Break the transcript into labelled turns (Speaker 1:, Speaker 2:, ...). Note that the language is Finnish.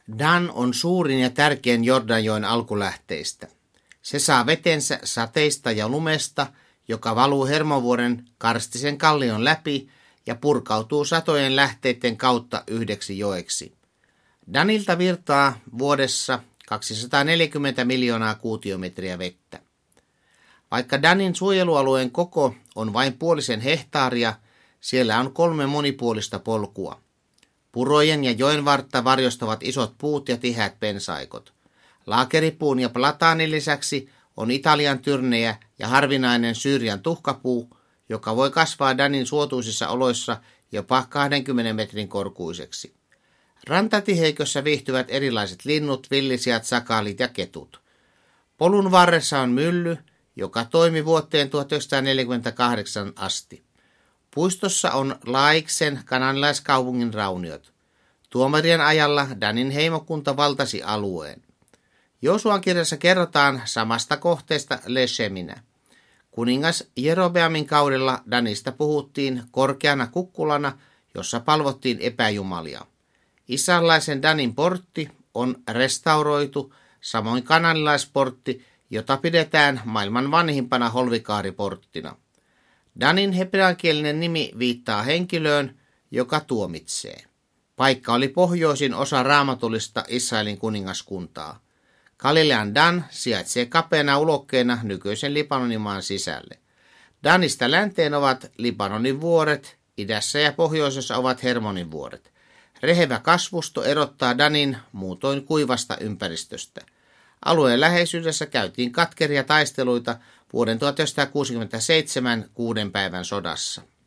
Speaker 1: Dan on suurin ja tärkein Jordanjoen alkulähteistä. Se saa vetensä sateista ja lumesta, joka valuu Hermonvuoren karstisen kallion läpi ja purkautuu satojen lähteiden kautta yhdeksi joeksi. Danilta virtaa vuodessa 240 miljoonaa kuutiometriä vettä. Vaikka Danin suojelualueen koko on vain 0,5 hehtaaria, siellä on 3 monipuolista polkua. Purojen ja joen vartta varjostavat isot puut ja tiheät pensaikot. Laakeripuun ja plataanin lisäksi on Italian tyrnejä ja harvinainen Syyrian tuhkapuu, joka voi kasvaa Danin suotuisissa oloissa jopa 20 metrin korkuiseksi. Rantatiheikössä viihtyvät erilaiset linnut, villisijat, sakaalit ja ketut. Polun varressa on mylly, joka toimi vuoteen 1948 asti. Puistossa on Laiksen kananilaiskaupungin rauniot. Tuomarien ajalla Danin heimokunta valtasi alueen. Joosuan kirjassa kerrotaan samasta kohteesta Lesheminä. Kuningas Jerobeamin kaudella Danista puhuttiin korkeana kukkulana, jossa palvottiin epäjumalia. Israelaisen Danin portti on restauroitu, samoin kananilaisportti, jota pidetään maailman vanhimpana holvikaariporttina. Danin hebreankielinen nimi viittaa henkilöön, joka tuomitsee. Paikka oli pohjoisin osa raamatullista Israelin kuningaskuntaa. Galilean Dan sijaitsee kapeana ulokkeena nykyisen Libanonin maan sisälle. Danista länteen ovat Libanonin vuoret, idässä ja pohjoisessa ovat Hermonin vuoret. Rehevä kasvusto erottaa Danin muutoin kuivasta ympäristöstä. Alueen läheisyydessä käytiin katkeria taisteluita vuoden 1967 6 päivän sodassa.